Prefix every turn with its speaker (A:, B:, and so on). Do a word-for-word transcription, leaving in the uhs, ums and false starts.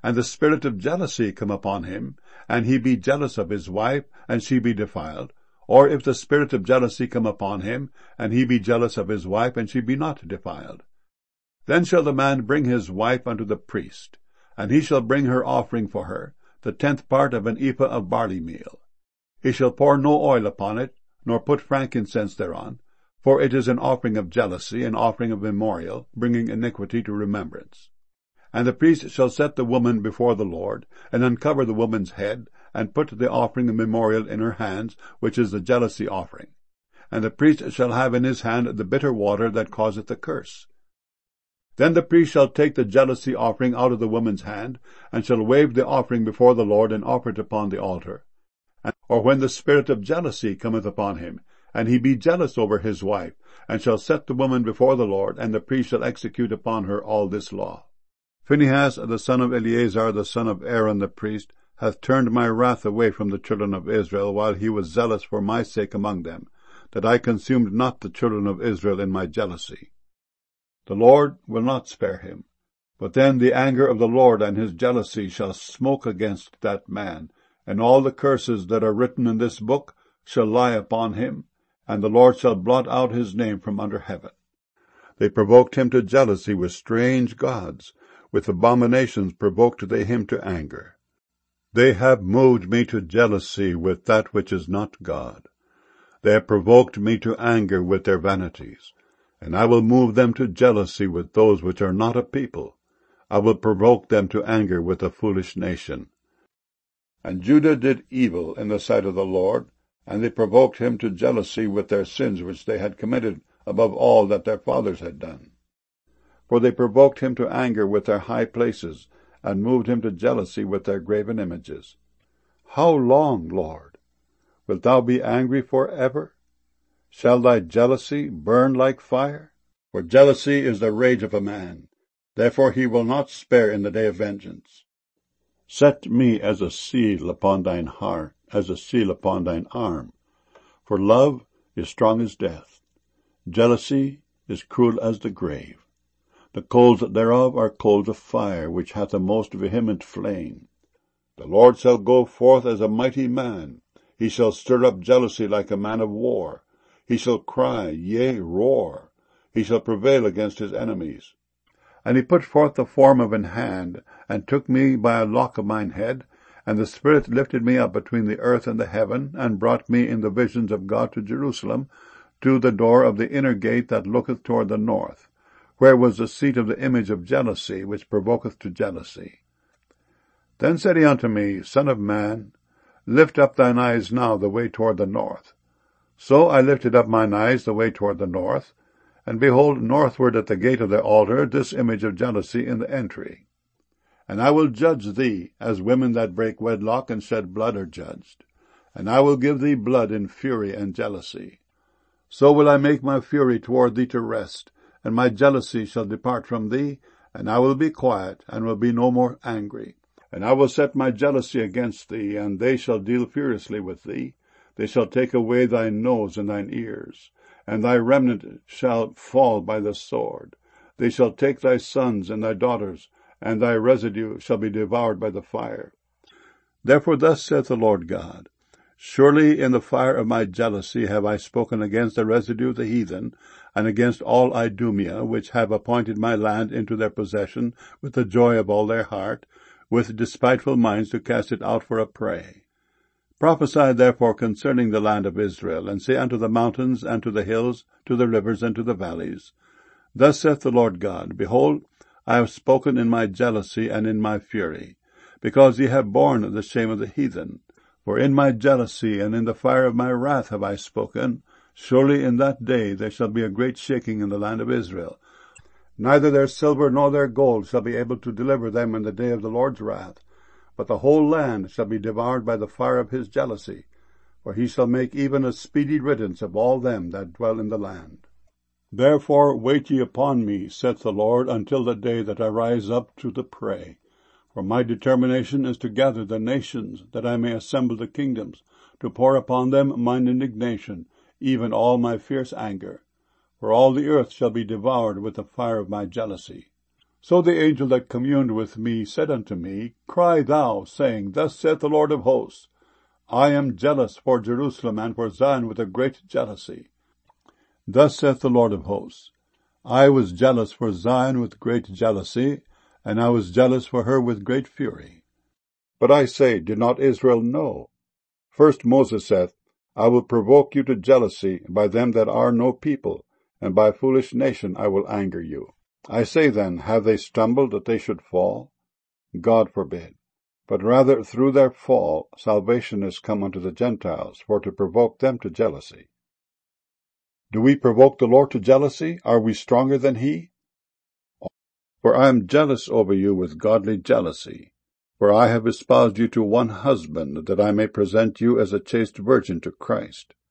A: and the spirit of jealousy come upon him, and he be jealous of his wife, and she be defiled, or if the spirit of jealousy come upon him, and he be jealous of his wife, and she be not defiled, then shall the man bring his wife unto the priest, and he shall bring her offering for her, the tenth part of an ephah of barley meal. He shall pour no oil upon it, nor put frankincense thereon, for it is an offering of jealousy, an offering of memorial, bringing iniquity to remembrance. And the priest shall set the woman before the Lord, and uncover the woman's head, and put the offering of memorial in her hands, which is the jealousy offering. And the priest shall have in his hand the bitter water that causeth the curse. Then the priest shall take the jealousy offering out of the woman's hand, and shall wave the offering before the Lord, and offer it upon the altar. And, or when the spirit of jealousy cometh upon him, and he be jealous over his wife, and shall set the woman before the Lord, and the priest shall execute upon her all this law. Phinehas, the son of Eleazar, the son of Aaron the priest, hath turned my wrath away from the children of Israel, while he was zealous for my sake among them, that I consumed not the children of Israel in my jealousy. The Lord will not spare him, but then the anger of the Lord and his jealousy shall smoke against that man, and all the curses that are written in this book shall lie upon him, and the Lord shall blot out his name from under heaven. They provoked him to jealousy with strange gods, with abominations provoked they him to anger. They have moved me to jealousy with that which is not God. They have provoked me to anger with their vanities, and I will move them to jealousy with those which are not a people. I will provoke them to anger with a foolish nation. And Judah did evil in the sight of the Lord, and they provoked him to jealousy with their sins which they had committed above all that their fathers had done. For they provoked him to anger with their high places, and moved him to jealousy with their graven images. How long, Lord? Wilt thou be angry for ever? Shall thy jealousy burn like fire? For jealousy is the rage of a man, therefore he will not spare in the day of vengeance. Set me as a seal upon thine heart, as a seal upon thine arm. For love is strong as death. Jealousy is cruel as the grave. The coals thereof are coals of fire, which hath a most vehement flame. The Lord shall go forth as a mighty man. He shall stir up jealousy like a man of war. He shall cry, yea, roar. He shall prevail against his enemies. And he put forth the form of an hand, and took me by a lock of mine head, and the Spirit lifted me up between the earth and the heaven, and brought me in the visions of God to Jerusalem, to the door of the inner gate that looketh toward the north, where was the seat of the image of jealousy, which provoketh to jealousy. Then said he unto me, Son of man, lift up thine eyes now the way toward the north. So I lifted up mine eyes the way toward the north, and behold, northward at the gate of the altar, this image of jealousy in the entry. And I will judge thee, as women that break wedlock and shed blood are judged. And I will give thee blood in fury and jealousy. So will I make my fury toward thee to rest, and my jealousy shall depart from thee, and I will be quiet, and will be no more angry. And I will set my jealousy against thee, and they shall deal furiously with thee. They shall take away thy nose and thine ears, and thy remnant shall fall by the sword. They shall take thy sons and thy daughters, and thy residue shall be devoured by the fire. Therefore thus saith the Lord God, Surely in the fire of my jealousy have I spoken against the residue of the heathen, and against all Idumea, which have appointed my land into their possession with the joy of all their heart, with despiteful minds to cast it out for a prey. Prophesy therefore concerning the land of Israel, and say unto the mountains, and to the hills, to the rivers, and to the valleys, Thus saith the Lord God, Behold, I have spoken in my jealousy and in my fury, because ye have borne the shame of the heathen. For in my jealousy and in the fire of my wrath have I spoken. Surely in that day there shall be a great shaking in the land of Israel. Neither their silver nor their gold shall be able to deliver them in the day of the Lord's wrath, but the whole land shall be devoured by the fire of his jealousy, for he shall make even a speedy riddance of all them that dwell in the land. Therefore wait ye upon me, saith the Lord, until the day that I rise up to the prey. For my determination is to gather the nations, that I may assemble the kingdoms, to pour upon them mine indignation, even all my fierce anger. For all the earth shall be devoured with the fire of my jealousy. So the angel that communed with me said unto me, Cry thou, saying, Thus saith the Lord of hosts, I am jealous for Jerusalem and for Zion with a great jealousy. Thus saith the Lord of hosts, I was jealous for Zion with great jealousy, and I was jealous for her with great fury. But I say, did not Israel know? First Moses saith, I will provoke you to jealousy by them that are no people, and by a foolish nation I will anger you. I say then, have they stumbled that they should fall? God forbid. But rather through their fall salvation is come unto the Gentiles, for to provoke them to jealousy. Do we provoke the Lord to jealousy? Are we stronger than he? For I am jealous over you with godly jealousy. For I have espoused you to one husband, that I may present you as a chaste virgin to Christ.